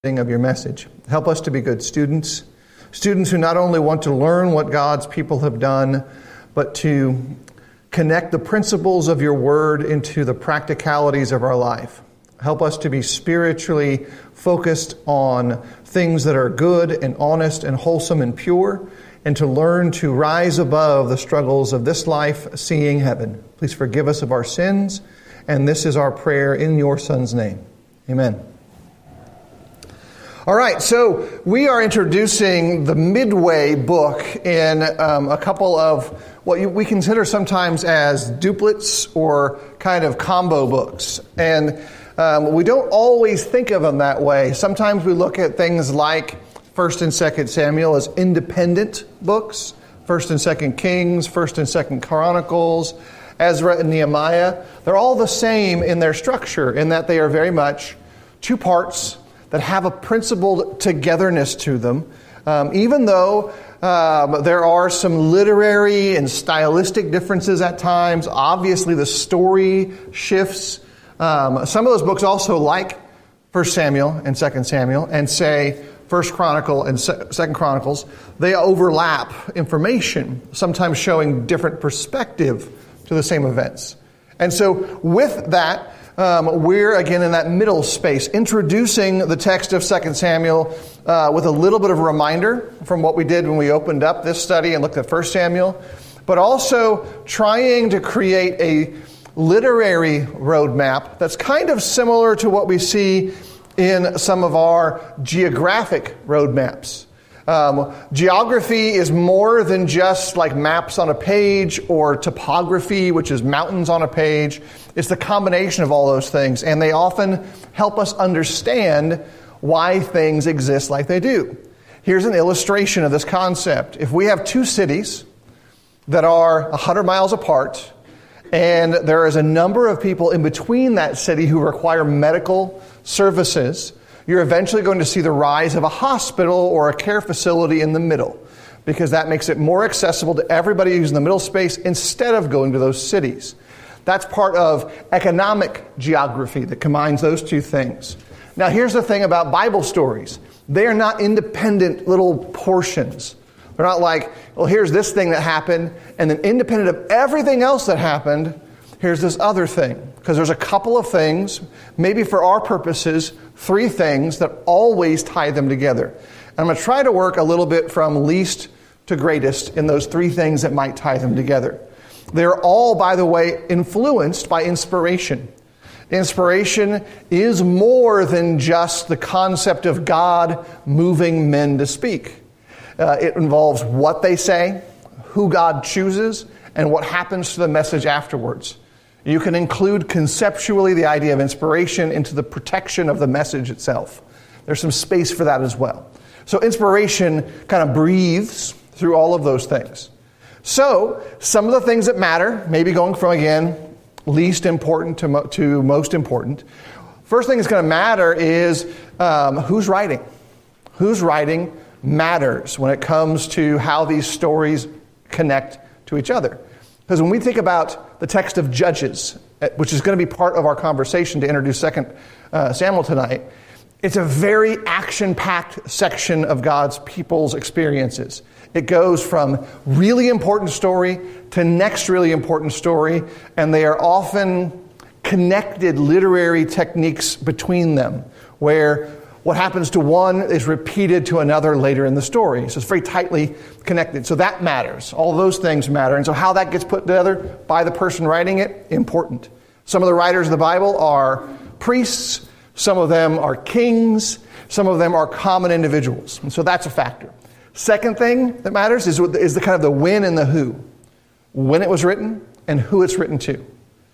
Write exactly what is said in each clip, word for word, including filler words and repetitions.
of your message. Help us to be good students, students who not only want to learn what God's people have done, but to connect the principles of your word into the practicalities of our life. Help us to be spiritually focused on things that are good and honest and wholesome and pure, and to learn to rise above the struggles of this life, seeing heaven. Please forgive us of our sins, and this is our prayer in your Son's name. Amen. All right, so we are introducing the Midway book in um, a couple of what you, we consider sometimes as duplets or kind of combo books. And um, we don't always think of them that way. Sometimes we look at things like First and Second Samuel as independent books, First and Second Kings, First and Second Chronicles, Ezra and Nehemiah. They're all the same in their structure in that they are very much two parts that have a principled togetherness to them, um, even though um, there are some literary and stylistic differences at times. Obviously, the story shifts. Um, some of those books also, like First Samuel and Second Samuel, and say First Chronicle and Second Chronicles, they overlap information, sometimes showing different perspective to the same events. And so, with that, Um, we're, again, in that middle space, introducing the text of Second Samuel uh, with a little bit of a reminder from what we did when we opened up this study and looked at First Samuel, but also trying to create a literary roadmap that's kind of similar to what we see in some of our geographic roadmaps. Um, geography is more than just like maps on a page or topography, which is mountains on a page. It's the combination of all those things, and they often help us understand why things exist like they do. Here's an illustration of this concept. If we have two cities that are one hundred miles apart, and there is a number of people in between that city who require medical services, you're eventually going to see the rise of a hospital or a care facility in the middle, because that makes it more accessible to everybody who's in the middle space instead of going to those cities. That's part of economic geography that combines those two things. Now, here's the thing about Bible stories. They are not independent little portions. They're not like, well, here's this thing that happened, and then independent of everything else that happened, here's this other thing. Because there's a couple of things, maybe for our purposes, three things that always tie them together. And I'm going to try to work a little bit from least to greatest in those three things that might tie them together. They're all, by the way, influenced by inspiration. Inspiration is more than just the concept of God moving men to speak. Uh, it involves what they say, who God chooses, and what happens to the message afterwards. You can include conceptually the idea of inspiration into the protection of the message itself. There's some space for that as well. So inspiration kind of breathes through all of those things. So some of the things that matter, maybe going from, again, least important to, mo- to most important. First thing that's going to matter is um, who's writing. Who's writing matters when it comes to how these stories connect to each other. Because when we think about the text of Judges, which is going to be part of our conversation to introduce Second uh, Samuel tonight, it's a very action-packed section of God's people's experiences. It goes from really important story to next really important story, and they are often connected literary techniques between them, where what happens to one is repeated to another later in the story. So it's very tightly connected. So that matters. All those things matter. And so how that gets put together by the person writing it, important. Some of the writers of the Bible are priests. Some of them are kings. Some of them are common individuals. And so that's a factor. Second thing that matters is, is the kind of the when and the who. When it was written and who it's written to.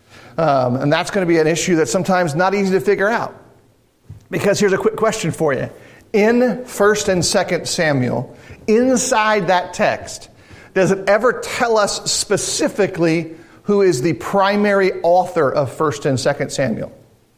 Um, and that's going to be an issue that's sometimes not easy to figure out. Because here's a quick question for you. In First and Second Samuel, inside that text, does it ever tell us specifically who is the primary author of First and Second Samuel?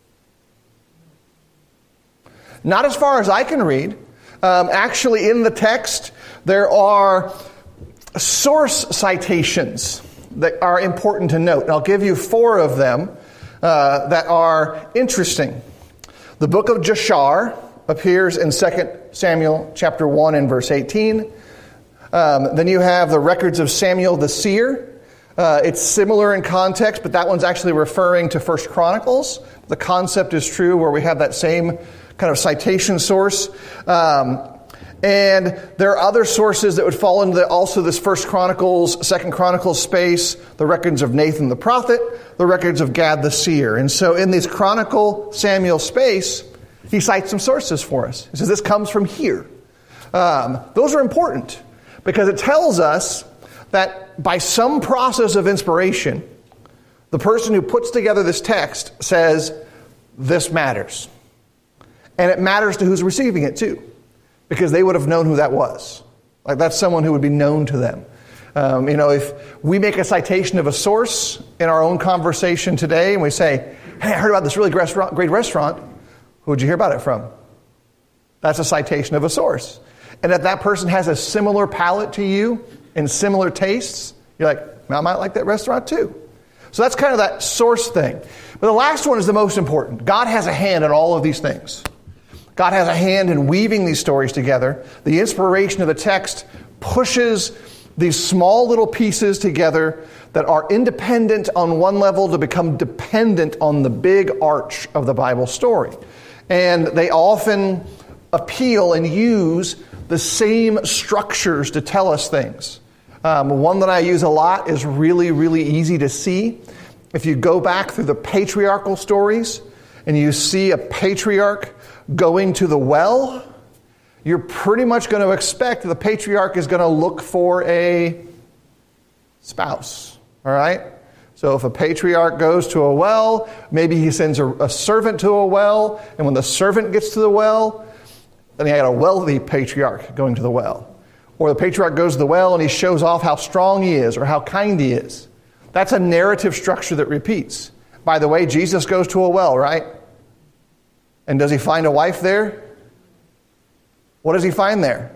Not as far as I can read. Um, actually, in the text, there are source citations that are important to note. And I'll give you four of them uh, that are interesting. The book of Jashar, appears in Second Samuel chapter one and verse eighteen. Um, then you have the records of Samuel the seer. Uh, it's similar in context, but that one's actually referring to First Chronicles. The concept is true where we have that same kind of citation source. Um, and there are other sources that would fall into the, also this First Chronicles, Second Chronicles space, the records of Nathan the prophet, the records of Gad the seer. And so in this Chronicle Samuel space, he cites some sources for us. He says this comes from here. Um, those are important because it tells us that by some process of inspiration, the person who puts together this text says, this matters. And it matters to who's receiving it too, because they would have known who that was. Like that's someone who would be known to them. Um, you know, if we make a citation of a source in our own conversation today and we say, hey, I heard about this really great restaurant, great restaurant. Who would you hear about it from? That's a citation of a source. And if that person has a similar palate to you and similar tastes, you're like, I might like that restaurant too. So that's kind of that source thing. But the last one is the most important. God has a hand in all of these things. God has a hand in weaving these stories together. The inspiration of the text pushes these small little pieces together that are independent on one level to become dependent on the big arch of the Bible story. And they often appeal and use the same structures to tell us things. Um, one that I use a lot is really, really easy to see. If you go back through the patriarchal stories and you see a patriarch going to the well, you're pretty much going to expect the patriarch is going to look for a spouse. All right? So if a patriarch goes to a well, maybe he sends a, a servant to a well, and when the servant gets to the well, then you got a wealthy patriarch going to the well. Or the patriarch goes to the well and he shows off how strong he is or how kind he is. That's a narrative structure that repeats. By the way, Jesus goes to a well, right? And does he find a wife there? What does he find there?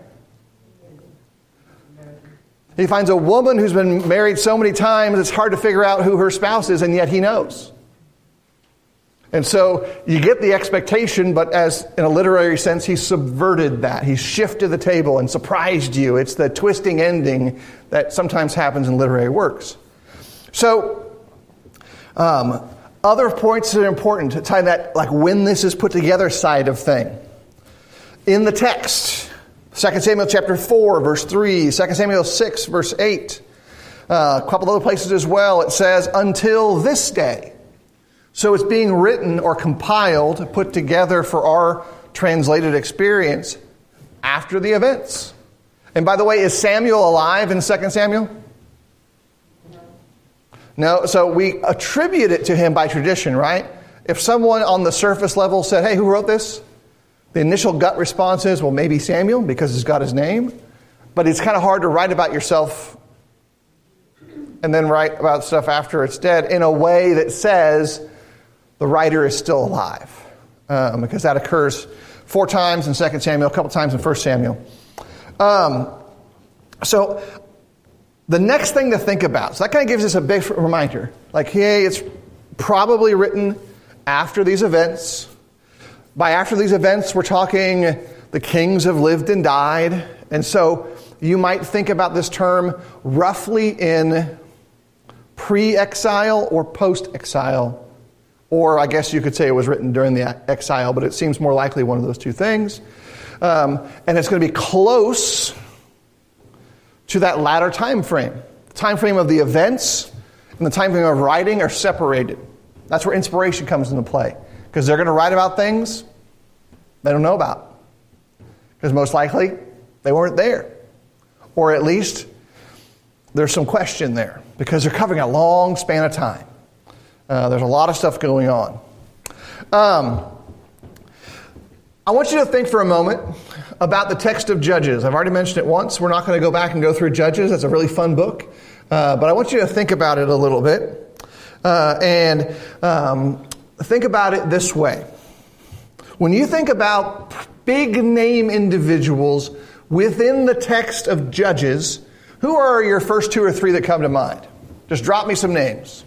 He finds a woman who's been married so many times it's hard to figure out who her spouse is, and yet he knows. And so you get the expectation, but as in a literary sense, he subverted that. He shifted the table and surprised you. It's the twisting ending that sometimes happens in literary works. So, um, other points that are important to tie that, like when this is put together side of thing. In the text, Second Samuel chapter four, verse three, Second Samuel six, verse eight, uh, a couple other places as well, it says, until this day. So it's being written or compiled, put together for our translated experience after the events. And by the way, is Samuel alive in Second Samuel? No. So we attribute it to him by tradition, right? If someone on the surface level said, hey, who wrote this? The initial gut response is, well, maybe Samuel, because it's got his name. But it's kind of hard to write about yourself and then write about stuff after it's dead in a way that says the writer is still alive. Um, because that occurs four times in Second Samuel, a couple times in First Samuel. Um, so the next thing to think about, so that kind of gives us a big reminder. Like, hey, it's probably written after these events. By after these events, we're talking the kings have lived and died. And so you might think about this term roughly in pre-exile or post-exile. Or I guess you could say it was written during the exile, but it seems more likely one of those two things. Um, and it's going to be close to that latter time frame. The time frame of the events and the time frame of writing are separated. That's where inspiration comes into play. Because they're going to write about things they don't know about. Because most likely they weren't there. Or at least there's some question there. Because they're covering a long span of time. Uh, there's a lot of stuff going on. Um, I want you to think for a moment about the text of Judges. I've already mentioned it once. We're not going to go back and go through Judges. That's a really fun book. Uh, but I want you to think about it a little bit. Uh, and um, think about it this way. When you think about big name individuals within the text of Judges, who are your first two or three that come to mind? Just drop me some names.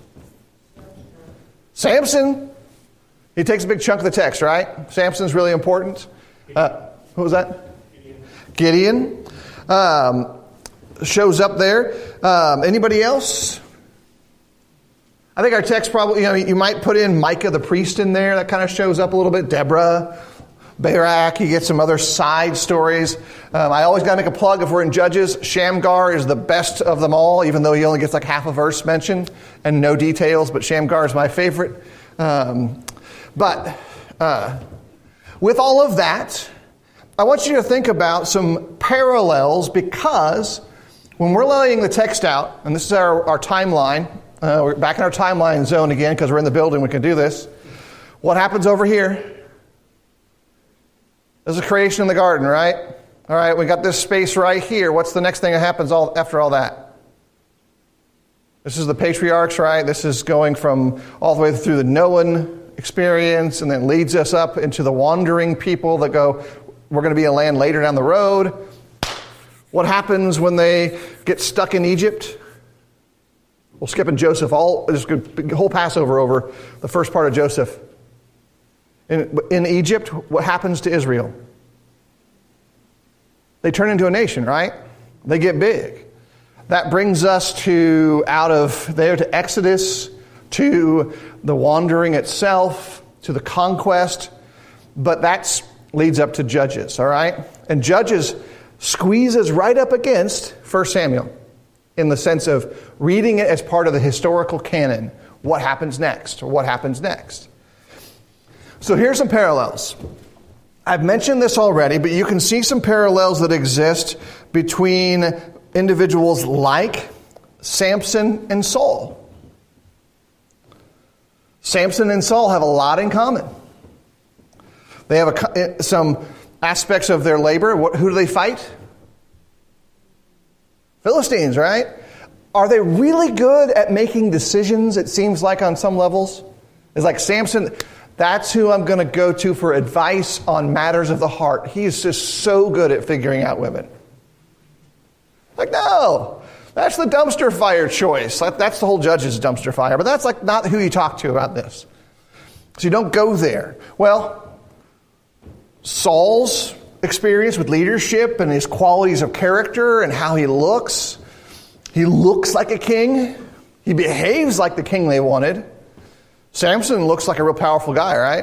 Samson. He takes a big chunk of the text, right? Samson's really important. Uh, what was that? Gideon. Gideon um, shows up there. Um, anybody else? I think our text probably, you know, you might put in Micah the priest in there. That kind of shows up a little bit. Deborah, Barak, you get some other side stories. Um, I always got to make a plug if we're in Judges. Shamgar is the best of them all, even though he only gets like half a verse mentioned and no details. But Shamgar is my favorite. Um, but uh, with all of that, I want you to think about some parallels, because when we're laying the text out, and this is our, our timeline, uh, we're back in our timeline zone again because we're in the building, we can do this. What happens over here? There's a creation in the garden, right? All right, we got this space right here. What's the next thing that happens all after all that? This is the patriarchs, right? This is going from all the way through the Noah experience, and then leads us up into the wandering people that go, we're going to be in land later down the road. What happens when they get stuck in Egypt? We'll skip in Joseph, all just a whole Passover over the first part of Joseph. In, in Egypt, what happens to Israel? They turn into a nation, right? They get big. That brings us to out of there to Exodus, to the wandering itself, to the conquest. But that leads up to Judges, all right? And Judges squeezes right up against First Samuel in the sense of reading it as part of the historical canon. What happens next? Or what happens next? So here's some parallels. I've mentioned this already, but you can see some parallels that exist between individuals like Samson and Saul. Samson and Saul have a lot in common. They have a, some aspects of their labor. What, who do they fight? Philistines, right? Are they really good at making decisions, it seems like, on some levels? It's like Samson, that's who I'm going to go to for advice on matters of the heart. He is just so good at figuring out women. Like, no, that's the dumpster fire choice. That's the whole Judge's dumpster fire. But that's like not who you talk to about this. So you don't go there. Well, Saul's experience with leadership and his qualities of character and how he looks. He looks like a king. He behaves like the king they wanted. Samson looks like a real powerful guy, right?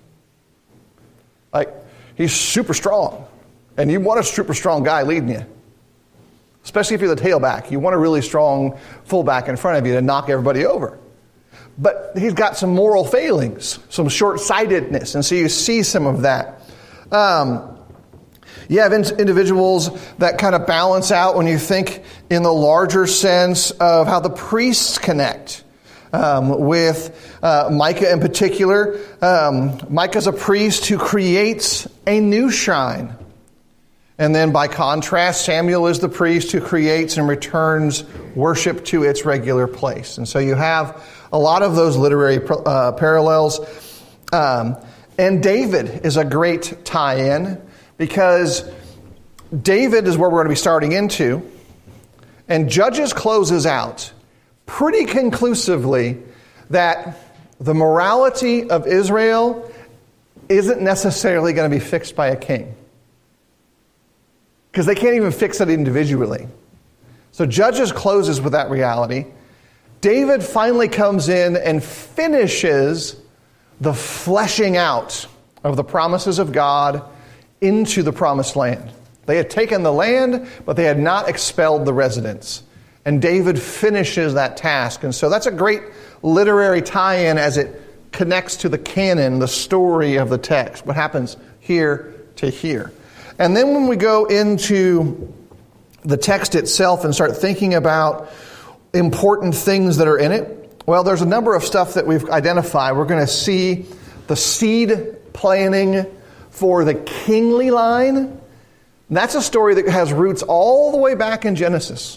Like, he's super strong. And you want a super strong guy leading you. Especially if you're the tailback. You want a really strong fullback in front of you to knock everybody over. But he's got some moral failings, some short-sightedness. And so you see some of that. Um, you have in- individuals that kind of balance out when you think in the larger sense of how the priests connect. Um, with uh, Micah in particular. Um, Micah's a priest who creates a new shrine. And then by contrast, Samuel is the priest who creates and returns worship to its regular place. And so you have a lot of those literary uh, parallels. Um, and David is a great tie-in because David is where we're going to be starting into. And Judges closes out pretty conclusively that the morality of Israel isn't necessarily going to be fixed by a king. Because they can't even fix it individually. So Judges closes with that reality. David finally comes in and finishes the fleshing out of the promises of God into the promised land. They had taken the land, but they had not expelled the residents. And David finishes that task. And so that's a great literary tie-in as it connects to the canon, the story of the text. What happens here to here. And then when we go into the text itself and start thinking about important things that are in it, well, there's a number of stuff that we've identified. We're going to see the seed planting for the kingly line. That's a story that has roots all the way back in Genesis.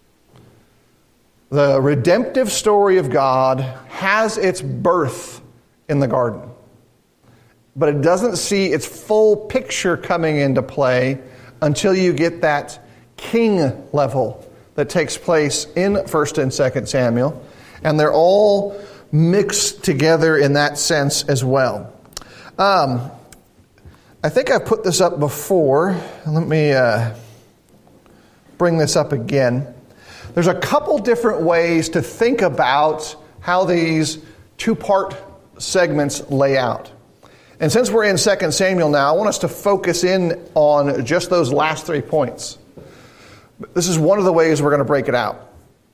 The redemptive story of God has its birth in the garden. But it doesn't see its full picture coming into play until you get that king level that takes place in First and Second Samuel. And they're all mixed together in that sense as well. Um, I think I put this up before. Let me uh, bring this up again. There's a couple different ways to think about how these two-part segments lay out. And since we're in Second Samuel now, I want us to focus in on just those last three points. This is one of the ways we're going to break it out.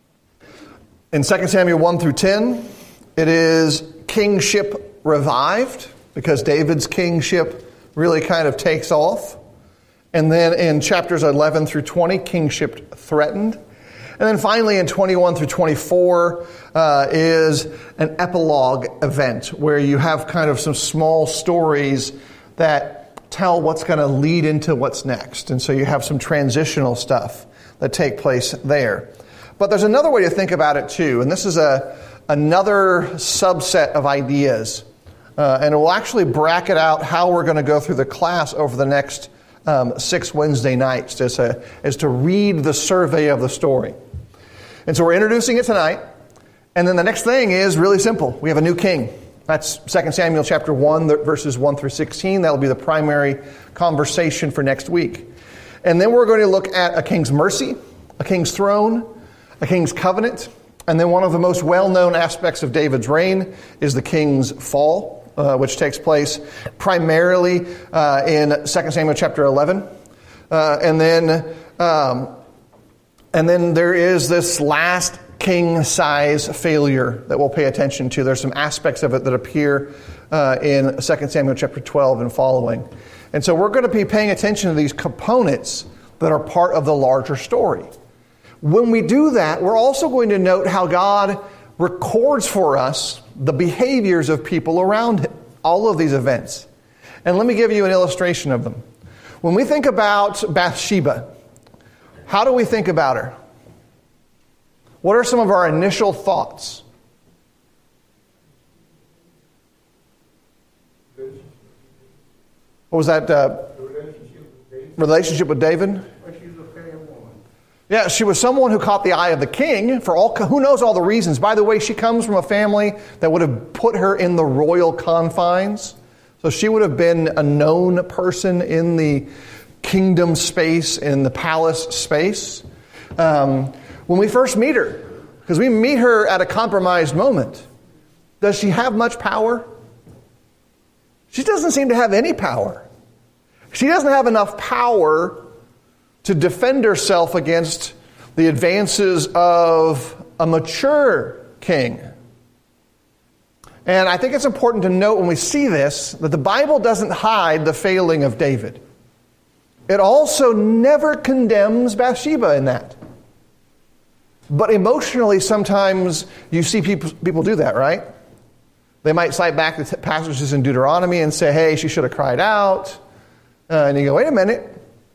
In Second Samuel one through ten, it is kingship revived, because David's kingship really kind of takes off. And then in chapters eleven through twenty, kingship threatened. And then finally in twenty-one through twenty-four uh, is an epilogue event where you have kind of some small stories that tell what's going to lead into what's next. And so you have some transitional stuff that take place there. But there's another way to think about it too, and this is a another subset of ideas. Uh, and it will actually bracket out how we're going to go through the class over the next um, six Wednesday nights, as, a, as to read the survey of the story. And so we're introducing it tonight. And then the next thing is really simple. We have a new king. That's Second Samuel chapter one, verses one through sixteen. That will be the primary conversation for next week. And then we're going to look at a king's mercy, a king's throne, a king's covenant, and then one of the most well-known aspects of David's reign is the king's fall, uh, which takes place primarily uh, in Second Samuel chapter eleven. Uh, and then um, and then there is this last king-size failure that we'll pay attention to. There's some aspects of it that appear uh, in Second Samuel chapter twelve and following. And so we're going to be paying attention to these components that are part of the larger story. When we do that, we're also going to note how God records for us the behaviors of people around him, all of these events. And let me give you an illustration of them. When we think about Bathsheba, how do we think about her? What are some of our initial thoughts? What was that? Uh, relationship with David? Yeah, she was someone who caught the eye of the king for all, who knows all the reasons. By the way, she comes from a family that would have put her in the royal confines. So she would have been a known person in the kingdom space, in the palace space. Um, when we first meet her, because we meet her at a compromised moment, does she have much power? She doesn't seem to have any power. She doesn't have enough power to defend herself against the advances of a mature king. And I think it's important to note when we see this that the Bible doesn't hide the failing of David. It also never condemns Bathsheba in that. But emotionally, sometimes you see people, people do that, right? They might cite back the passages in Deuteronomy and say, hey, she should have cried out. Uh, and you go, wait a minute.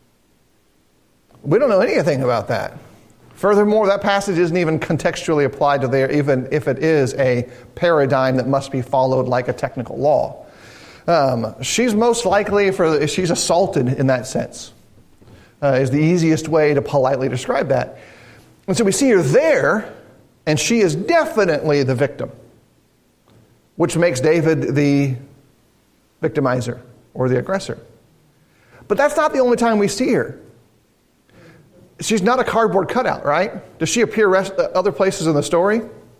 We don't know anything about that. Furthermore, that passage isn't even contextually applied to there, even if it is a paradigm that must be followed like a technical law. Um, she's most likely, for she's assaulted in that sense, uh, is the easiest way to politely describe that. And so we see her there, and she is definitely the victim, which makes David the victimizer or the aggressor. But that's not the only time we see her. She's not a cardboard cutout, right? Does she appear rest, uh, other places in the story?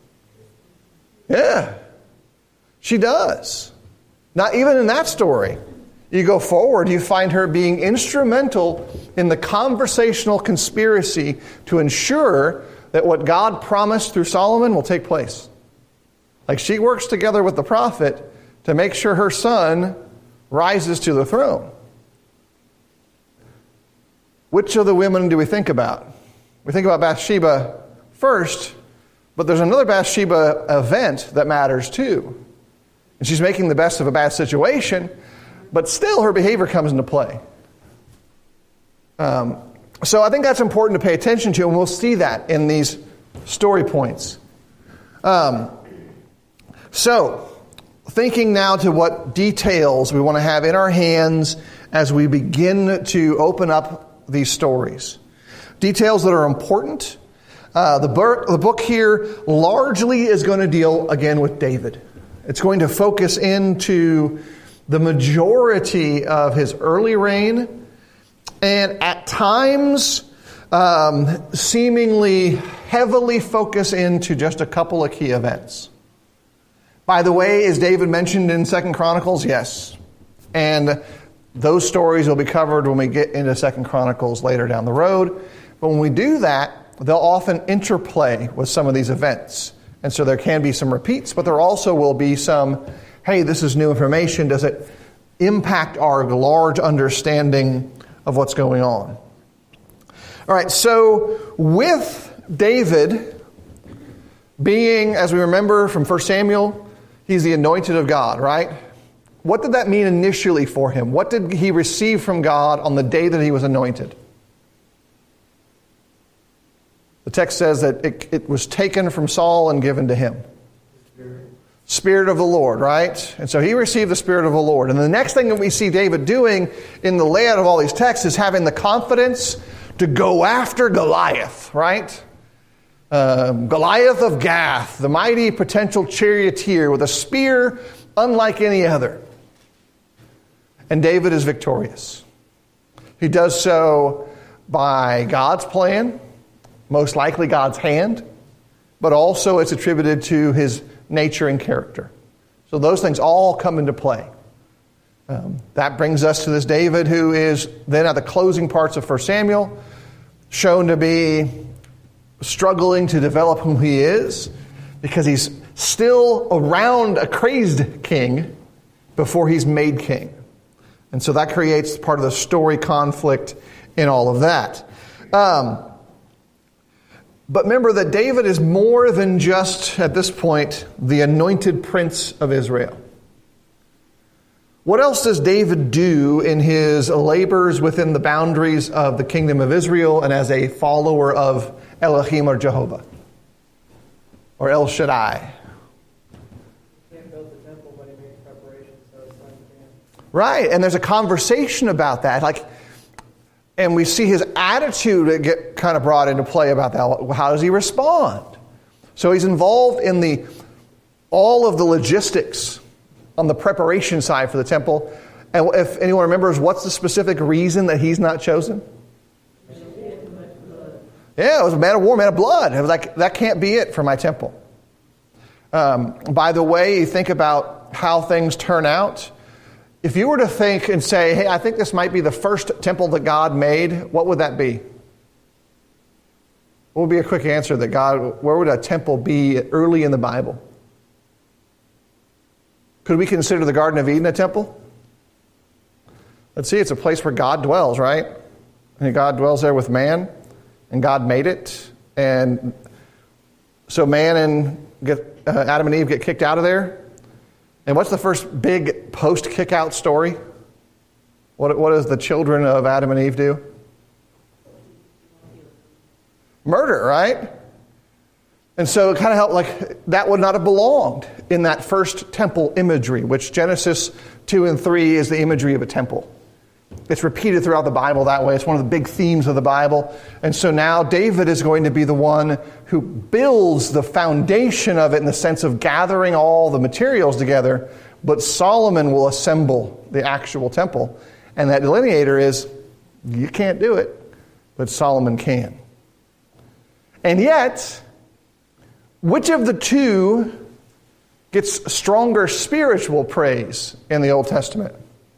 Yeah, she does. Not even in that story. You go forward, you find her being instrumental in the conversational conspiracy to ensure that what God promised through Solomon will take place. Like she works together with the prophet to make sure her son rises to the throne. Which of the women do we think about? We think about Bathsheba first, but there's another Bathsheba event that matters too. And she's making the best of a bad situation, but still her behavior comes into play. Um, so I think that's important to pay attention to, and we'll see that in these story points. Um, so, thinking now to what details we want to have in our hands as we begin to open up these stories. Details that are important. Uh, the, bur- the book here largely is going to deal again with David. It's going to focus into the majority of his early reign, and at times um, seemingly heavily focus into just a couple of key events. By the way, is David mentioned in Second Chronicles? Yes. And those stories will be covered when we get into Second Chronicles later down the road. But when we do that, they'll often interplay with some of these events. And so there can be some repeats, but there also will be some, hey, this is new information. Does it impact our large understanding of what's going on? All right, so with David being, as we remember from First Samuel, he's the anointed of God, right? What did that mean initially for him? What did he receive from God on the day that he was anointed? The text says that it, it was taken from Saul and given to him. Spirit. Spirit of the Lord, right? And so he received the Spirit of the Lord. And the next thing that we see David doing in the layout of all these texts is having the confidence to go after Goliath, right? Um, Goliath of Gath, the mighty potential charioteer with a spear unlike any other. And David is victorious. He does so by God's plan, most likely God's hand, but also it's attributed to his nature and character. So those things all come into play. Um, that brings us to this David who is then at the closing parts of First Samuel, shown to be struggling to develop who he is because he's still around a crazed king before he's made king. And so that creates part of the story conflict in all of that. Um, but remember that David is more than just, at this point, the anointed prince of Israel. What else does David do in his labors within the boundaries of the kingdom of Israel and as a follower of Elohim or Jehovah? Or El Shaddai? He can't build the temple, but he makes preparations so his son can. Right, and there's a conversation about that. Like, and we see his attitude get kind of brought into play about that. How does he respond? So he's involved in the all of the logistics on the preparation side for the temple. And if anyone remembers, what's the specific reason that he's not chosen? Yeah, it was a man of war, man of blood. It was like, that can't be it for my temple. Um, by the way, you think about how things turn out. If you were to think and say, hey, I think this might be the first temple that God made, what would that be? What would be a quick answer that God, where would a temple be early in the Bible? Could we consider the Garden of Eden a temple? Let's see, it's a place where God dwells, right? And God dwells there with man, and God made it. And so man and get, uh, Adam and Eve get kicked out of there. And what's the first big post-kick-out story? What, what does the children of Adam and Eve do? Murder, right? And so it kind of helped, like, that would not have belonged in that first temple imagery, which Genesis two and three is the imagery of a temple. It's repeated throughout the Bible that way. It's one of the big themes of the Bible. And so now David is going to be the one who builds the foundation of it in the sense of gathering all the materials together. But Solomon will assemble the actual temple. And that delineator is, you can't do it, but Solomon can. And yet, which of the two gets stronger spiritual praise in the Old Testament?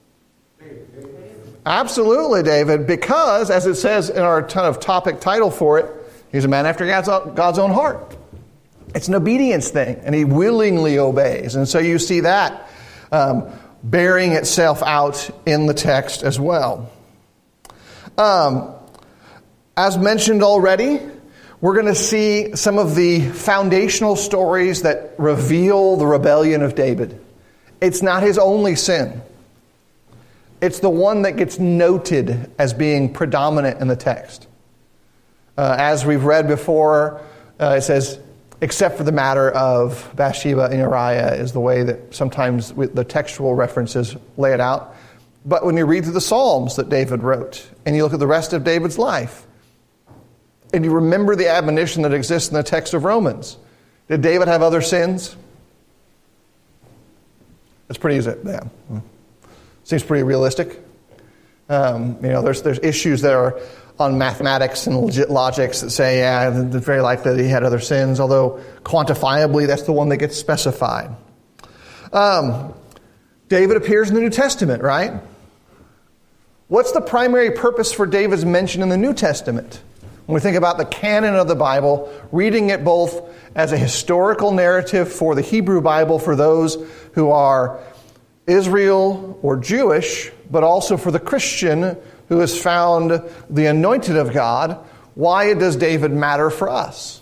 Absolutely, David, because, as it says in our kind of topic title for it, he's a man after God's, God's own heart. It's an obedience thing, and he willingly obeys. And so you see that um, bearing itself out in the text as well. Um, as mentioned already, we're going to see some of the foundational stories that reveal the rebellion of David. It's not his only sin. It's the one that gets noted as being predominant in the text. Uh, as we've read before, uh, it says, except for the matter of Bathsheba and Uriah is the way that sometimes the textual references lay it out. But when you read through the Psalms that David wrote, and you look at the rest of David's life, and you remember the admonition that exists in the text of Romans, did David have other sins? That's pretty easy. Yeah. Seems pretty realistic. Um, you know, there's there's issues that are on mathematics and legit logics that say, yeah, it's very likely that he had other sins, although quantifiably that's the one that gets specified. Um, David appears in the New Testament, right? What's the primary purpose for David's mention in the New Testament? When we think about the canon of the Bible, reading it both as a historical narrative for the Hebrew Bible for those who are Israel or Jewish, but also for the Christian who has found the anointed of God, why does David matter for us?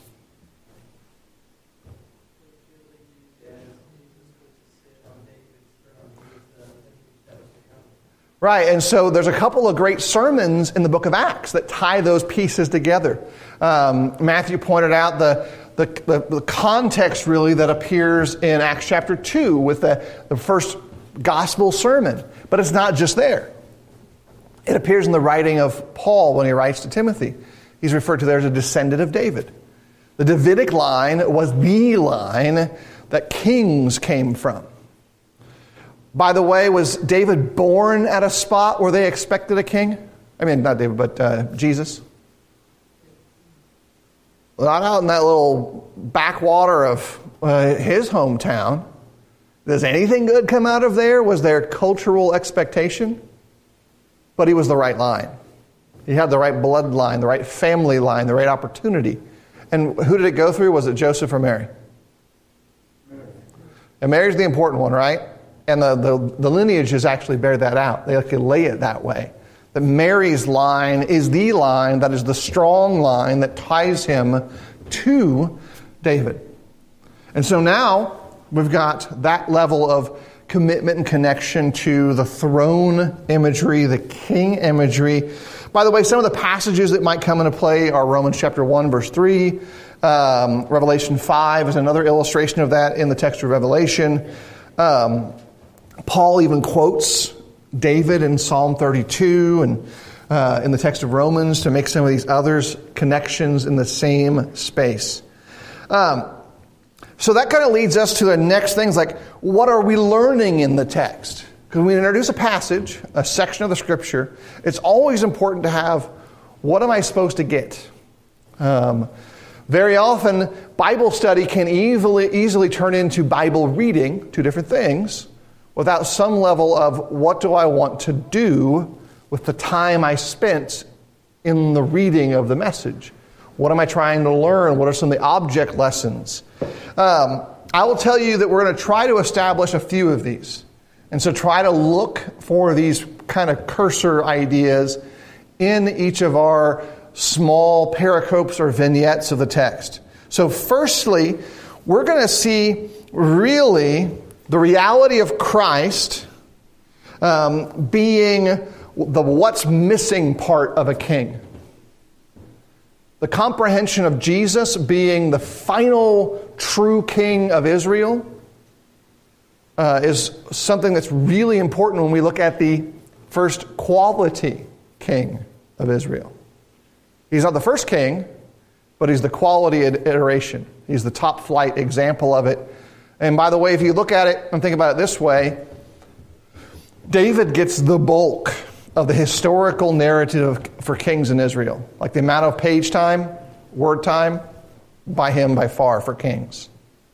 Right, and so there's a couple of great sermons in the book of Acts that tie those pieces together. Um, Matthew pointed out the, the, the, the context really that appears in Acts chapter two with the, the first gospel sermon. But it's not just there. It appears in the writing of Paul when he writes to Timothy. He's referred to there as a descendant of David. The Davidic line was the line that kings came from. By the way, was David born at a spot where they expected a king? I mean, not David, but uh, Jesus. Not out in that little backwater of uh, his hometown. Does anything good come out of there? Was there cultural expectation? But he was the right line. He had the right bloodline, the right family line, the right opportunity. And who did it go through? Was it Joseph or Mary? Mary. And Mary's the important one, right? And the, the, the lineages actually bear that out. They actually lay it that way. That Mary's line is the line that is the strong line that ties him to David. And so now we've got that level of commitment and connection to the throne imagery, the king imagery. By the way, some of the passages that might come into play are Romans chapter one, verse three. Um, Revelation five is another illustration of that in the text of Revelation. Um, Paul even quotes David in Psalm thirty-two and uh, in the text of Romans to make some of these others connections in the same space. Um, so that kind of leads us to the next things like, what are we learning in the text? Because when we introduce a passage, a section of the Scripture, it's always important to have, what am I supposed to get? Um, very often, Bible study can easily, easily turn into Bible reading, two different things, without some level of what do I want to do with the time I spent in the reading of the message. What am I trying to learn? What are some of the object lessons? Um, I will tell you that we're going to try to establish a few of these. And so try to look for these kind of cursor ideas in each of our small pericopes or vignettes of the text. So firstly, we're going to see really the reality of Christ um, being the what's missing part of a king. The comprehension of Jesus being the final true king of Israel uh, is something that's really important when we look at the first quality king of Israel. He's not the first king, but he's the quality iteration. He's the top flight example of it. And by the way, if you look at it and think about it this way, David gets the bulk of the historical narrative for kings in Israel. Like the amount of page time, word time, by him by far for kings.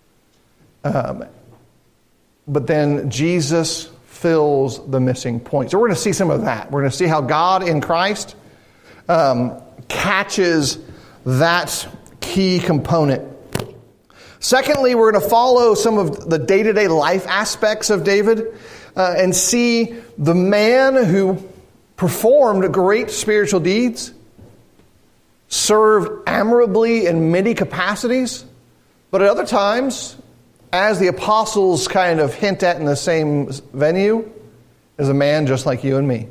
Um, but then Jesus fills the missing point. So we're going to see some of that. We're going to see how God in Christ um, catches that key component. Secondly, we're going to follow some of the day-to-day life aspects of David uh, and see the man who performed great spiritual deeds, served admirably in many capacities, but at other times, as the apostles kind of hint at in the same venue, is a man just like you and me.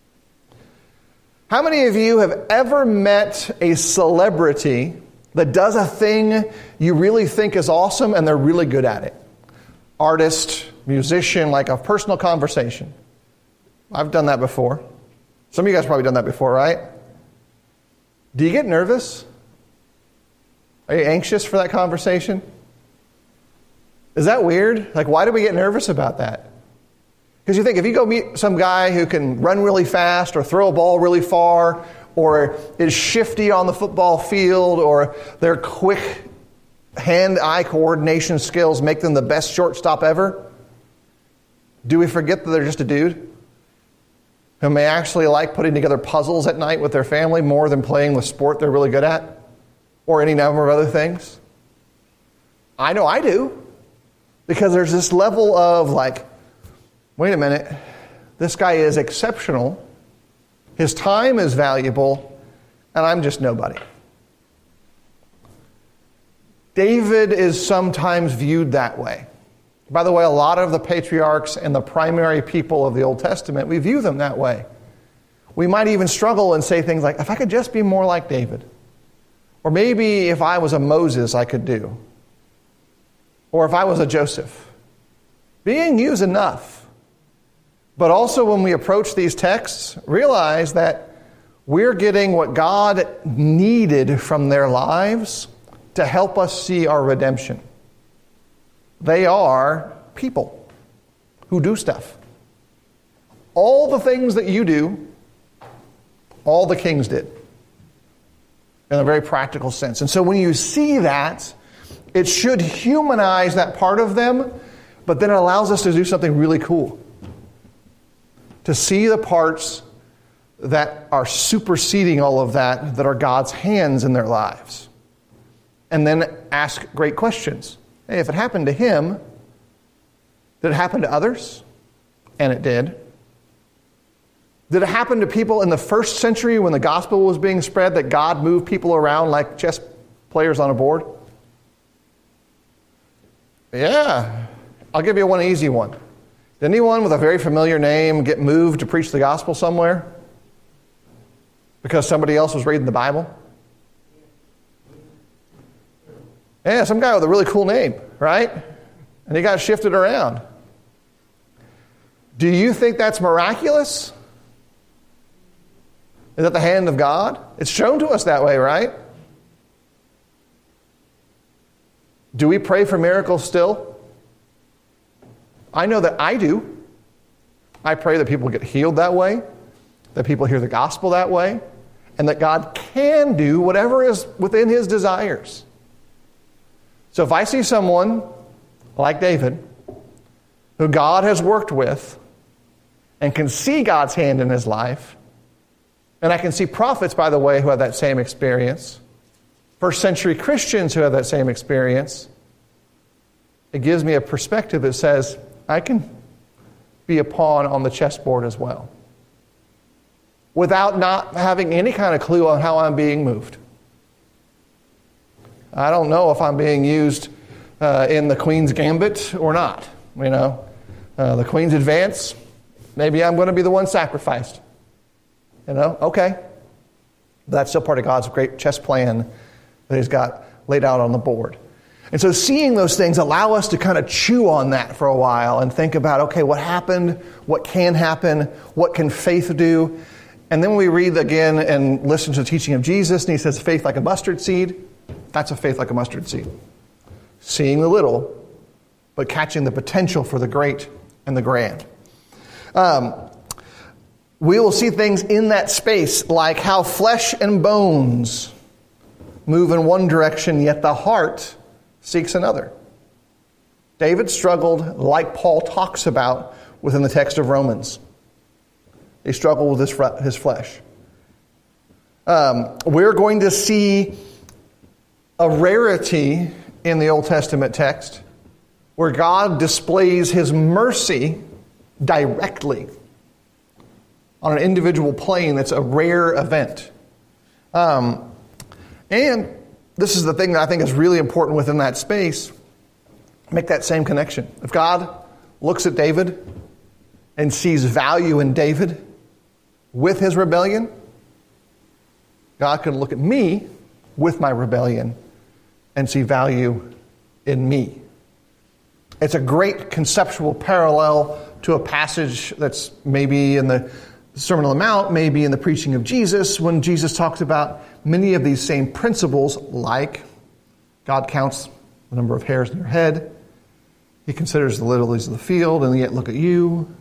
How many of you have ever met a celebrity that does a thing you really think is awesome and they're really good at it? Artist, musician, like a personal conversation. I've done that before. Some of you guys probably done that before, right? Do you get nervous? Are you anxious for that conversation? Is that weird? Like, why do we get nervous about that? Because you think if you go meet some guy who can run really fast or throw a ball really far or is shifty on the football field or their quick hand-eye coordination skills make them the best shortstop ever, do we forget that they're just a dude who may actually like putting together puzzles at night with their family more than playing the sport they're really good at or any number of other things? I know I do, because there's this level of like, wait a minute, this guy is exceptional, his time is valuable, and I'm just nobody. David is sometimes viewed that way. By the way, a lot of the patriarchs and the primary people of the Old Testament, we view them that way. We might even struggle and say things like, if I could just be more like David. Or maybe if I was a Moses, I could do. Or if I was a Joseph. Being used enough. But also when we approach these texts, realize that we're getting what God needed from their lives to help us see our redemption. They are people who do stuff. All the things that you do, all the kings did. In a very practical sense. And so when you see that, it should humanize that part of them, but then it allows us to do something really cool. To see the parts that are superseding all of that, that are God's hands in their lives. And then ask great questions. Hey, if it happened to him, did it happen to others? And it did. Did it happen to people in the first century when the gospel was being spread that God moved people around like chess players on a board? Yeah. I'll give you one easy one. Did anyone with a very familiar name get moved to preach the gospel somewhere? Because somebody else was reading the Bible? Yeah, some guy with a really cool name, right? And he got shifted around. Do you think that's miraculous? Is that the hand of God? It's shown to us that way, right? Do we pray for miracles still? I know that I do. I pray that people get healed that way, that people hear the gospel that way, and that God can do whatever is within his desires. So if I see someone like David, who God has worked with, and can see God's hand in his life, and I can see prophets, by the way, who have that same experience, first century Christians who have that same experience, it gives me a perspective that says, I can be a pawn on the chessboard as well, without not having any kind of clue on how I'm being moved. I don't know if I'm being used uh, in the Queen's Gambit or not. You know, uh, the Queen's advance, maybe I'm going to be the one sacrificed. You know, okay. But that's still part of God's great chess plan that he's got laid out on the board. And so seeing those things allow us to kind of chew on that for a while and think about, okay, what happened? What can happen? What can faith do? And then we read again and listen to the teaching of Jesus, and he says, faith like a mustard seed. That's a faith like a mustard seed. Seeing the little, but catching the potential for the great and the grand. Um, we will see things in that space like how flesh and bones move in one direction, yet the heart seeks another. David struggled like Paul talks about within the text of Romans. He struggled with his, his flesh. Um, we're going to see a rarity in the Old Testament text where God displays his mercy directly on an individual plane. That's a rare event. Um, and this is the thing that I think is really important within that space. Make that same connection. If God looks at David and sees value in David with his rebellion, God can look at me with my rebellion and see value in me. It's a great conceptual parallel to a passage that's maybe in the Sermon on the Mount, maybe in the preaching of Jesus, when Jesus talks about many of these same principles, like God counts the number of hairs in your head. He considers the lilies of the field, and yet look at you.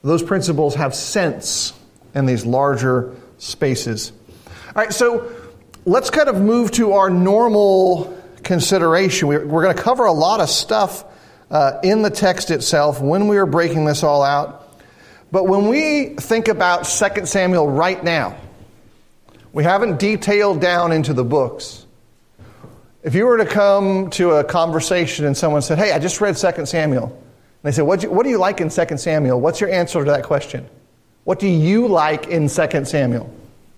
those principles have sense in these larger spaces. All right, so let's kind of move to our normal consideration. We're, we're going to cover a lot of stuff uh, in the text itself when we are breaking this all out. But when we think about Second Samuel right now, we haven't detailed down into the books. If you were to come to a conversation and someone said, hey, I just read Second Samuel. And they said, what do you, what do you like in Second Samuel? What's your answer to that question? What do you like in Second Samuel?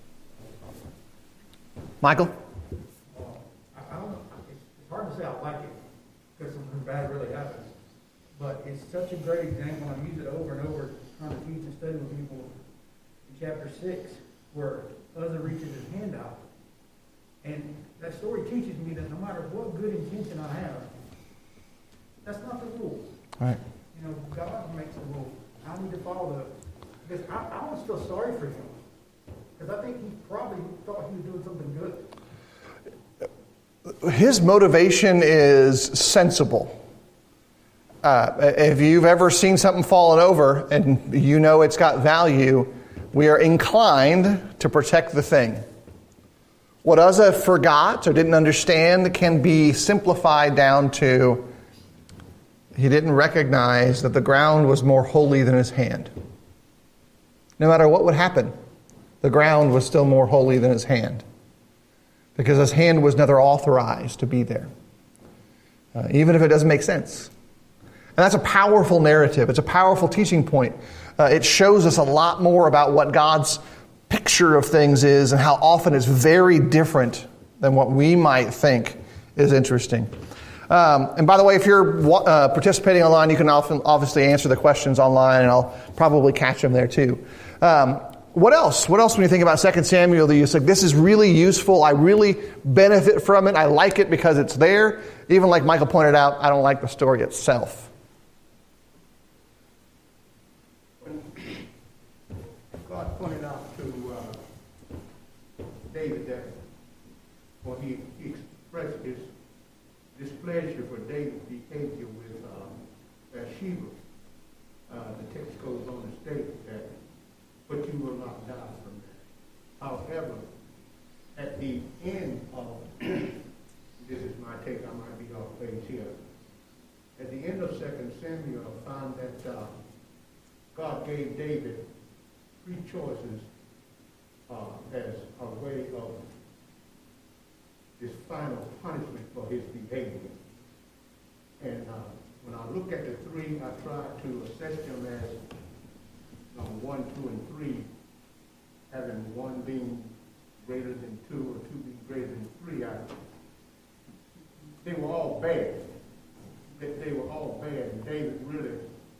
Michael? I don't know. It's hard to say I like it because something bad really happens. But it's such a great example. I use it over and over trying to teach and study with people. In chapter six, where Uzzah reaches his hand out. And that story teaches me that no matter what good intention I have, that's not the rule. Right. You know, God makes the rule. I need to follow the... Because I, I almost feel sorry for him. Because I think he probably thought he was doing something good. His motivation is sensible. Uh, if you've ever seen something falling over and you know it's got value, we are inclined to protect the thing. What Uzzah forgot or didn't understand can be simplified down to he didn't recognize that the ground was more holy than his hand. No matter what would happen, the ground was still more holy than his hand, because his hand was never authorized to be there, uh, even if it doesn't make sense. And that's a powerful narrative. It's a powerful teaching point. Uh, it shows us a lot more about what God's picture of things is and how often it's very different than what we might think is interesting. Um, and by the way, if you're uh, participating online, you can often obviously answer the questions online, and I'll probably catch them there too. Um, what else? What else when you think about Second Samuel that you say, this is really useful, I really benefit from it, I like it because it's there? Even like Michael pointed out, I don't like the story itself. When God pointed out to uh, David that when he, he expressed his displeasure for David's behavior with um, Bathsheba, uh, the text goes on to state that, but you will not die from that. However, at the end of, this is my take, I might be off base here. At the end of Second Samuel, I found that uh, God gave David three choices uh, as a way of his final punishment for his behavior. And uh, when I look at the three, I try to assess them as um, one, two, and three, having one being greater than two or two being greater than three. I, they were all bad. They, they were all bad. And David really,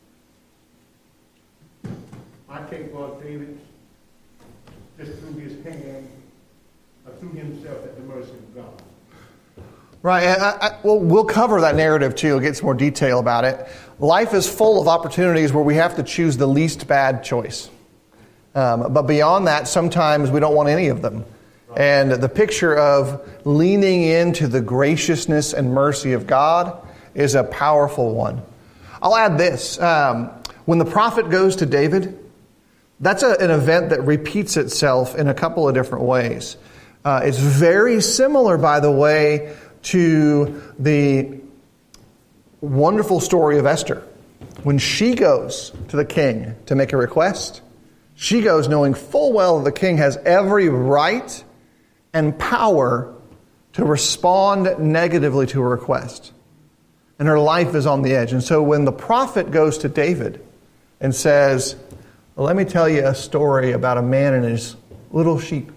my take was David just threw his hand, uh, threw himself at the mercy of God. Right, and I, I, well, we'll cover that narrative too. We'll get some more detail about it. Life is full of opportunities where we have to choose the least bad choice. Um, but beyond that, sometimes we don't want any of them. And the picture of leaning into the graciousness and mercy of God is a powerful one. I'll add this. Um, when the prophet goes to David, that's a, an event that repeats itself in a couple of different ways. Uh, it's very similar, by the way, to the wonderful story of Esther. When she goes to the king to make a request, she goes knowing full well that the king has every right and power to respond negatively to a request. And her life is on the edge. And so when the prophet goes to David and says, well, let me tell you a story about a man and his little sheep.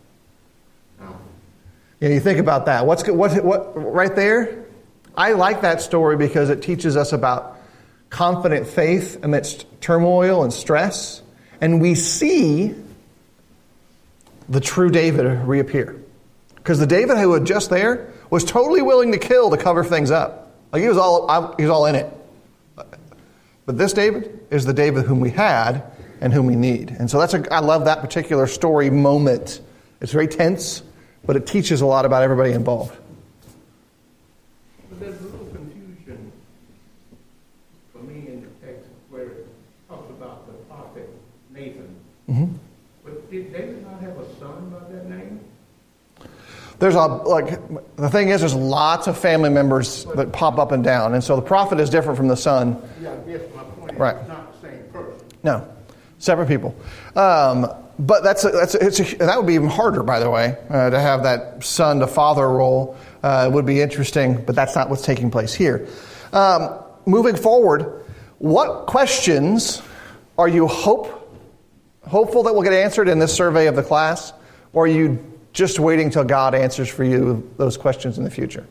You know, you think about that. What's what, what right there? I like that story because it teaches us about confident faith amidst turmoil and stress. And we see the true David reappear. Because the David who was just there was totally willing to kill to cover things up. Like he was all he was all in it. But this David is the David whom we had and whom we need. And so that's a, I love that particular story moment. It's very tense, but it teaches a lot about everybody involved. But there's a little confusion for me in the text where it talks about the prophet Mm-hmm. But did David not have a son by that name? There's a, like, the thing is, there's lots of family members that pop up and down. And so the prophet is different from the son. Yeah, I guess my point is Right. it's not the same person. No, separate people. Um, but that's a, that's a, it's a, that would be even harder, by the way, uh, to have that son to father role. Uh, it would be interesting, but that's not what's taking place here. Um, moving forward, what questions are you hope hopeful that will get answered in this survey of the class, or are you just waiting till God answers for you those questions in the future?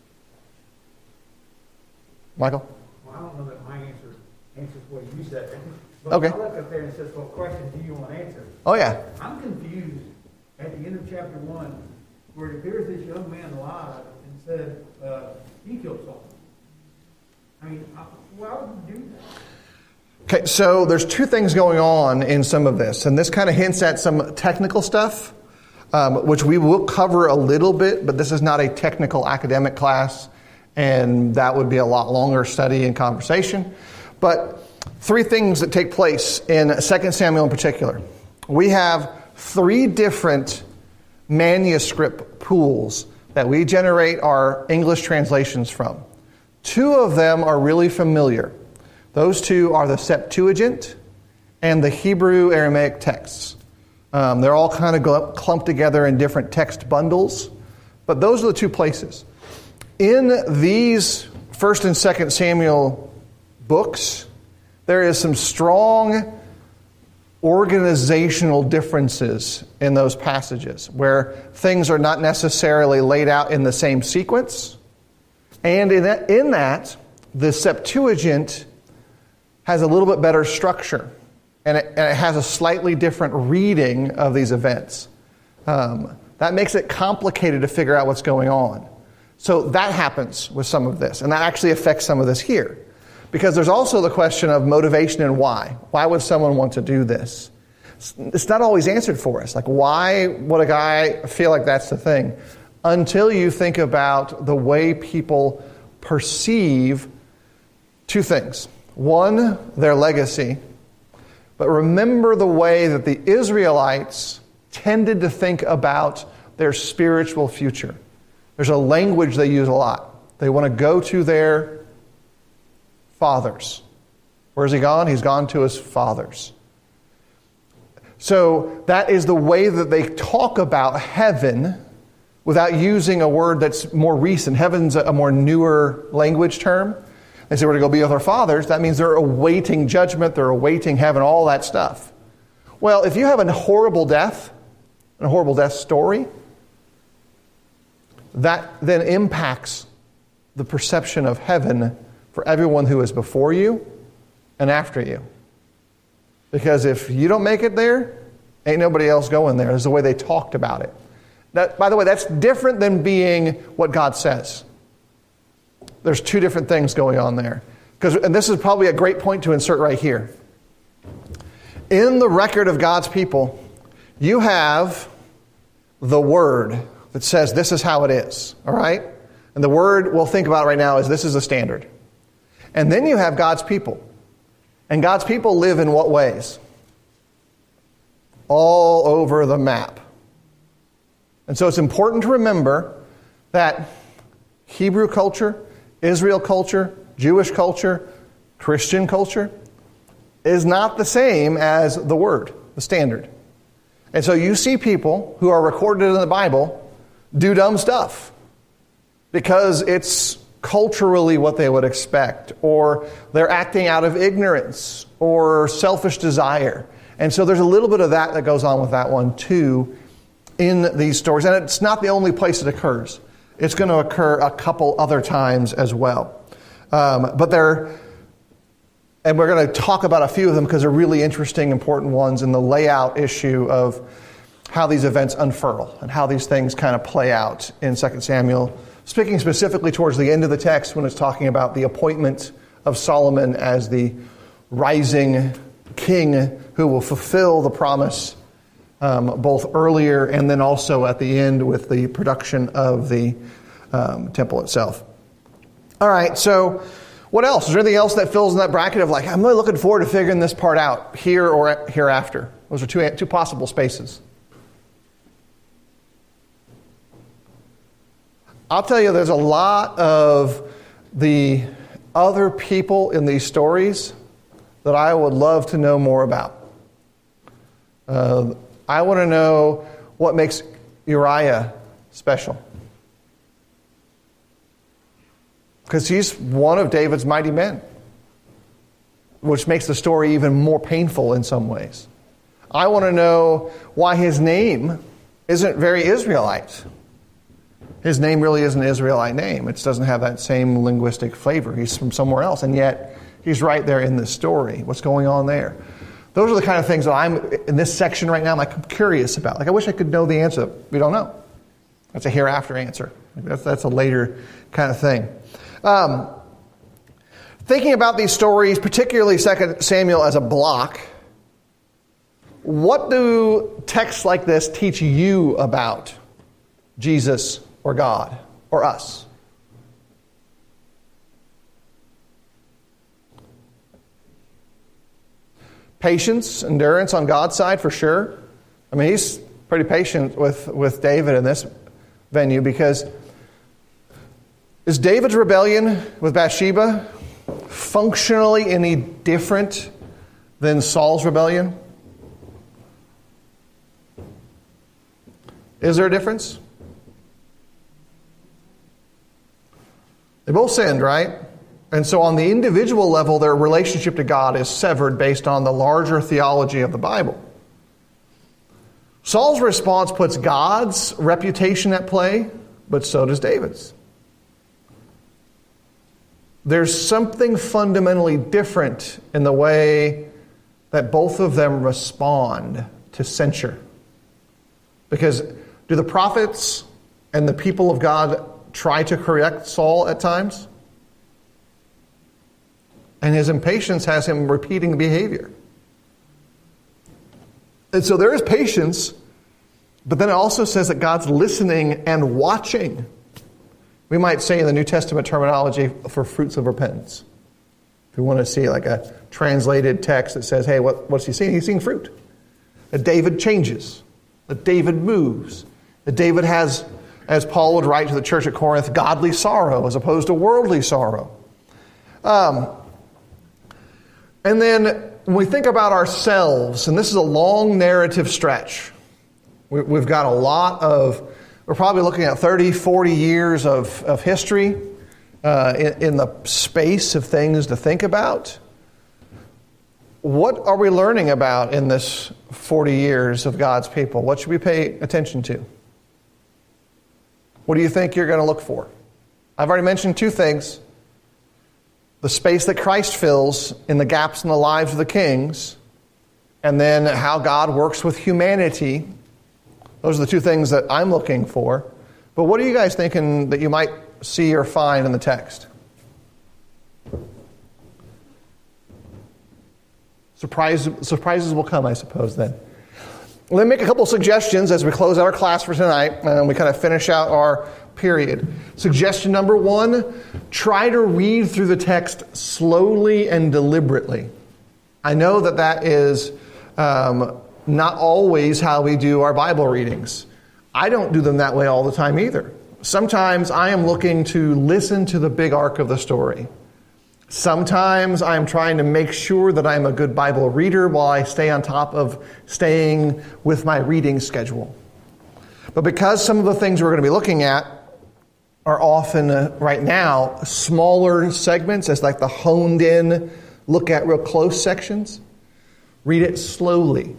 Michael? Well, I don't know that my answer answers what you said. But Okay. I look up there and it says, what question do you want answered? Oh, yeah. I'm confused at the end of chapter one, where it appears this young man lied and said uh, he killed Saul. I mean, I, why would you do that? Okay, so there's two things going on in some of this, and this kind of hints at some technical stuff, um, which we will cover a little bit, but this is not a technical academic class, and that would be a lot longer study and conversation. But three things that take place in Second Samuel in particular. We have three different manuscript pools that we generate our English translations from. Two of them are really familiar. Those two are the Septuagint and the Hebrew Aramaic texts. Um, they're all kind of clumped together in different text bundles, but those are the two places. In these First and Second Samuel books, there is some strong organizational differences in those passages where things are not necessarily laid out in the same sequence. And in that, in that the Septuagint has a little bit better structure, and it, and it has a slightly different reading of these events. Um, that makes it complicated to figure out what's going on. So that happens with some of this, and that actually affects some of this here. Because there's also the question of motivation and why. Why would someone want to do this? It's not always answered for us. Like, why would a guy feel like that's the thing? Until you think about the way people perceive two things. One, their legacy. But remember the way that the Israelites tended to think about their spiritual future. There's a language they use a lot. They want to go to their fathers. Where's he gone? He's gone to his fathers. So that is the way that they talk about heaven without using a word that's more recent. Heaven's a more newer language term. They say we're to go be with our fathers. That means they're awaiting judgment. They're awaiting heaven, all that stuff. Well, if you have a horrible death, a horrible death story, that then impacts the perception of heaven for everyone who is before you and after you. Because if you don't make it there, ain't nobody else going there. Is the way they talked about it. That, by the way, that's different than being what God says. There's two different things going on there. Because, and this is probably a great point to insert right here. In the record of God's people, you have the Word that says this is how it is. All right? And the Word we'll think about right now is this is a standard. And then you have God's people. And God's people live in what ways? All over the map. And so it's important to remember that Hebrew culture, Israel culture, Jewish culture, Christian culture is not the same as the Word, the standard. And so you see people who are recorded in the Bible do dumb stuff because it's culturally what they would expect, or they're acting out of ignorance or selfish desire. And so there's a little bit of that that goes on with that one too in these stories. And it's not the only place it occurs. It's going to occur a couple other times as well. Um, but they're, and we're going to talk about a few of them because they're really interesting, important ones in the layout issue of how these events unfurl and how these things kind of play out in Second Samuel. Speaking specifically towards the end of the text when it's talking about the appointment of Solomon as the rising king who will fulfill the promise um, both earlier and then also at the end with the production of the um, temple itself. All right, so what else? Is there anything else that fills in that bracket of like, I'm really looking forward to figuring this part out here or hereafter? Those are two, two possible spaces. I'll tell you, there's a lot of the other people in these stories that I would love to know more about. Uh, I want to know what makes Uriah special. Because he's one of David's mighty men, which makes the story even more painful in some ways. I want to know why his name isn't very Israelite. His name really is an Israelite name. It doesn't have that same linguistic flavor. He's from somewhere else, and yet he's right there in this story. What's going on there? Those are the kind of things that I'm, in this section right now, I'm like curious about. Like, I wish I could know the answer. We don't know. That's a hereafter answer. That's, that's a later kind of thing. Um, thinking about these stories, particularly Second Samuel as a block, what do texts like this teach you about Jesus or God or us? Patience, endurance on God's side for sure. I mean, he's pretty patient with, with David in this venue, because is David's rebellion with Bathsheba functionally any different than Saul's rebellion? Is there a difference? They both sinned, right? And so on the individual level, their relationship to God is severed based on the larger theology of the Bible. Saul's response puts God's reputation at play, but so does David's. There's something fundamentally different in the way that both of them respond to censure. Because do the prophets and the people of God try to correct Saul at times? And his impatience has him repeating behavior. And so there is patience, but then it also says that God's listening and watching. We might say in the New Testament terminology for fruits of repentance. If we want to see like a translated text that says, hey, what, what's he seeing? He's seeing fruit. That David changes. That David moves. That David has, as Paul would write to the church at Corinth, godly sorrow as opposed to worldly sorrow. Um, and then when we think about ourselves, and this is a long narrative stretch. We, we've got a lot of, we're probably looking at thirty, forty years of, of history uh, in, in the space of things to think about. What are we learning about in this forty years of God's people? What should we pay attention to? What do you think you're going to look for? I've already mentioned two things. The space that Christ fills in the gaps in the lives of the kings, and then how God works with humanity. Those are the two things that I'm looking for. But what are you guys thinking that you might see or find in the text? Surprise, surprises will come, I suppose, then. Let me make a couple suggestions as we close out our class for tonight and we kind of finish out our period. Suggestion number one, try to read through the text slowly and deliberately. I know that that is um, not always how we do our Bible readings. I don't do them that way all the time either. Sometimes I am looking to listen to the big arc of the story. Sometimes I'm trying to make sure that I'm a good Bible reader while I stay on top of staying with my reading schedule. But because some of the things we're going to be looking at are often, uh, right now, smaller segments, as like the honed in, look at real close sections, read it slowly.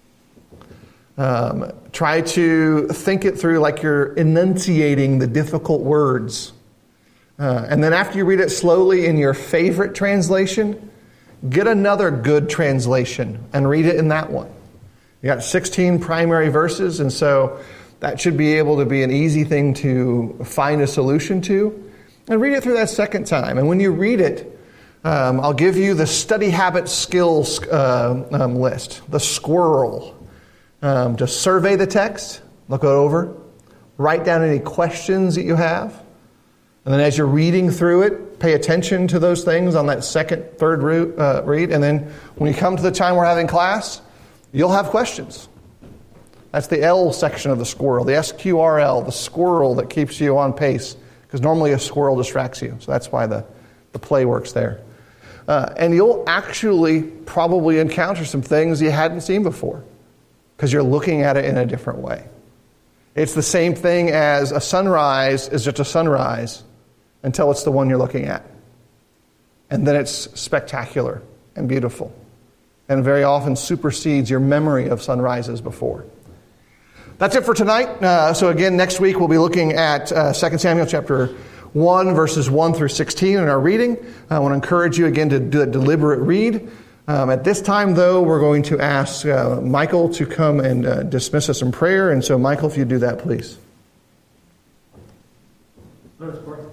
Um, try to think it through like you're enunciating the difficult words. Uh, and then after you read it slowly in your favorite translation, get another good translation and read it in that one. You got sixteen primary verses, and so that should be able to be an easy thing to find a solution to. And read it through that second time. And when you read it, um, I'll give you the study habit skills uh, um, list, the squirrel. Um, just survey the text, look it over, write down any questions that you have. And then as you're reading through it, pay attention to those things on that second, third re- uh, read. And then when you come to the time we're having class, You'll have questions. That's the L section of the squirrel, the S Q R L, the squirrel that keeps you on pace, because normally a squirrel distracts you. So that's why the, the play works there. Uh, and you'll actually probably encounter some things you hadn't seen before, because you're looking at it in a different way. It's the same thing as a sunrise is just a sunrise until it's the one you're looking at. And then it's spectacular and beautiful, and very often supersedes your memory of sunrises before. That's it for tonight. Uh, so again, next week we'll be looking at uh, Second Samuel chapter one, verses one through sixteen in our reading. I want to encourage you again to do a deliberate read. Um, at this time, though, we're going to ask uh, Michael to come and uh, dismiss us in prayer. And so, Michael, if you do that, please. Let us pray.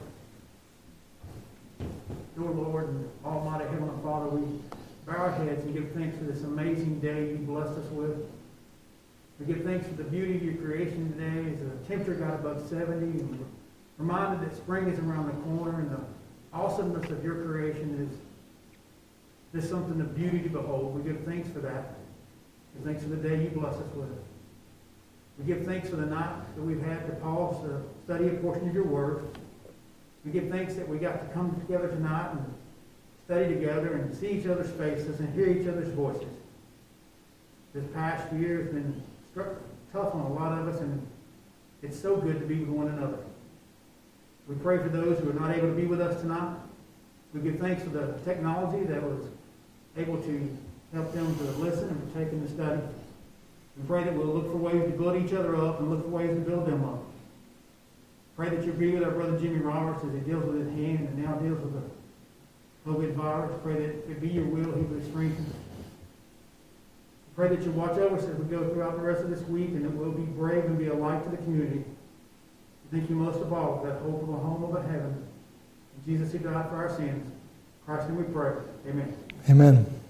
Dear Lord and Almighty Heavenly Father, we bow our heads and give thanks for this amazing day you blessed us with. We give thanks for the beauty of your creation today as the temperature got above seventy, and we're reminded that spring is around the corner, and the awesomeness of your creation is this something of beauty to behold. We give thanks for that. We give thanks for the day you bless us with. We give thanks for the night that we've had to pause to study a portion of your word. We give thanks that we got to come together tonight and study together and see each other's faces and hear each other's voices. This past year has been tough on a lot of us, and it's so good to be with one another. We pray for those who are not able to be with us tonight. We give thanks for the technology that was able to help them to listen and partake in the study. We pray that we'll look for ways to build each other up and look for ways to build them up. Pray that you'll be with our brother Jimmy Roberts as he deals with his hand and now deals with the COVID virus. Pray that if it be your will, he will strengthen. Pray that you'll watch over us as we go throughout the rest of this week, and that we'll be brave and be a light to the community. Thank you most of all for that hope of a home of a heaven. In Jesus who died for our sins. In Christ's name we pray. Amen. Amen.